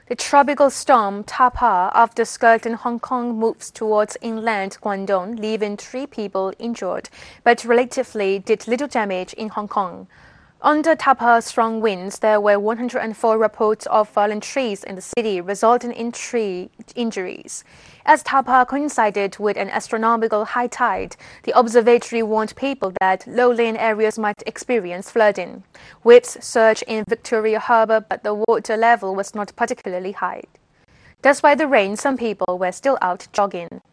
The tropical storm Tapa off the skirting Hong Kong moves towards inland Guangdong, leaving 3 people injured, but relatively did little damage in Hong Kong. Under Tapa's strong winds, there were 104 reports of fallen trees in the city, resulting in 3 injuries. As Tapa coincided with an astronomical high tide, the observatory warned people that low-lying areas might experience flooding. Waves surged in Victoria Harbour, but the water level was not particularly high. Despite the rain, some people were still out jogging.